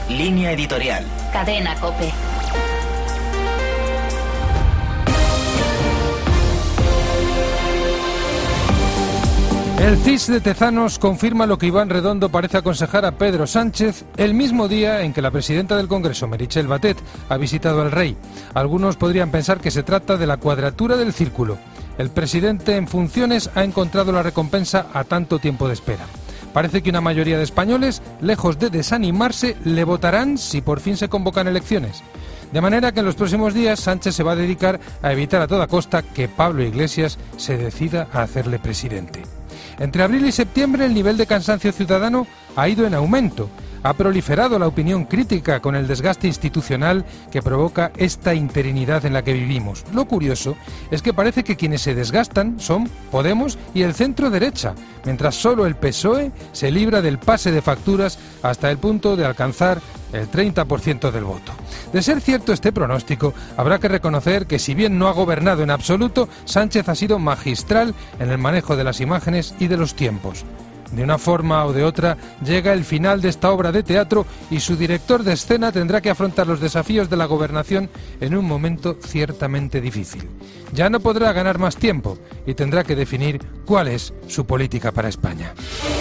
Línea editorial. Cadena COPE. El CIS de Tezanos confirma lo que Iván Redondo parece aconsejar a Pedro Sánchez el mismo día en que la presidenta del Congreso, Meritxell Batet, ha visitado al rey. Algunos podrían pensar que se trata de la cuadratura del círculo. El presidente en funciones ha encontrado la recompensa a tanto tiempo de espera. Parece que una mayoría de españoles, lejos de desanimarse, le votarán si por fin se convocan elecciones. De manera que en los próximos días Sánchez se va a dedicar a evitar a toda costa que Pablo Iglesias se decida a hacerle presidente. Entre abril y septiembre el nivel de cansancio ciudadano ha ido en aumento. Ha proliferado la opinión crítica con el desgaste institucional que provoca esta interinidad en la que vivimos. Lo curioso es que parece que quienes se desgastan son Podemos y el centro derecha, mientras solo el PSOE se libra del pase de facturas hasta el punto de alcanzar el 30% del voto. De ser cierto este pronóstico, habrá que reconocer que si bien no ha gobernado en absoluto, Sánchez ha sido magistral en el manejo de las imágenes y de los tiempos. De una forma o de otra, llega el final de esta obra de teatro y su director de escena tendrá que afrontar los desafíos de la gobernación en un momento ciertamente difícil. Ya no podrá ganar más tiempo y tendrá que definir cuál es su política para España.